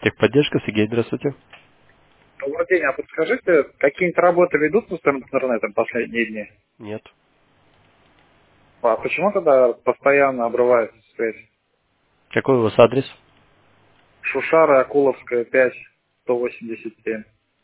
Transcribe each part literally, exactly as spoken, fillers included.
Техподдержка, Сергей, здравствуйте. Добрый день, а подскажите, какие-нибудь работы ведутся с интернетом последние дни? Нет. А почему тогда постоянно обрывается связь? Какой у вас адрес? Шушара, Акуловская, пять, сто восемьдесят семь.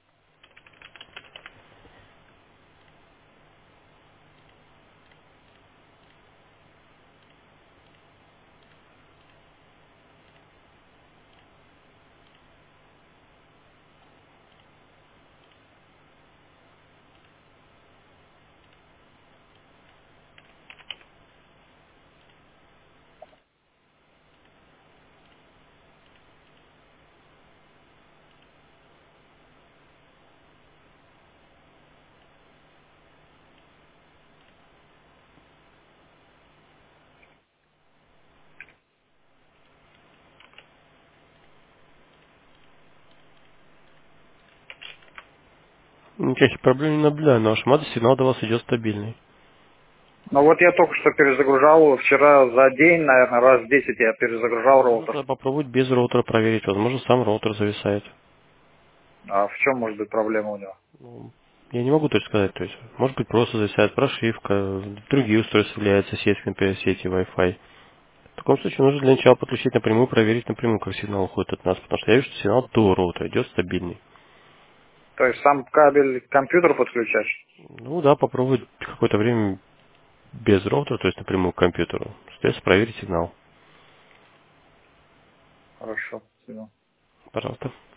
Никаких проблем не наблюдаю. На вашем адресе сигнал до вас идет стабильный. Ну вот я только что перезагружал его вчера за день, наверное, раз десять я перезагружал Ну, роутер. тогда попробовать без роутера проверить. Возможно, сам роутер зависает. А в чем может быть проблема у него? Ну, я не могу точно сказать. То есть, может быть, просто зависает прошивка, другие устройства являются сетью, например, сети Wi-Fi. В таком случае нужно для начала подключить напрямую, проверить напрямую, как сигнал уходит от нас. Потому что я вижу, что сигнал до роутера идет стабильный. То есть сам кабель к компьютеру подключать? Ну да, попробовать какое-то время без роутера, то есть напрямую к компьютеру. Соответственно, проверить сигнал. Хорошо, спасибо. Пожалуйста.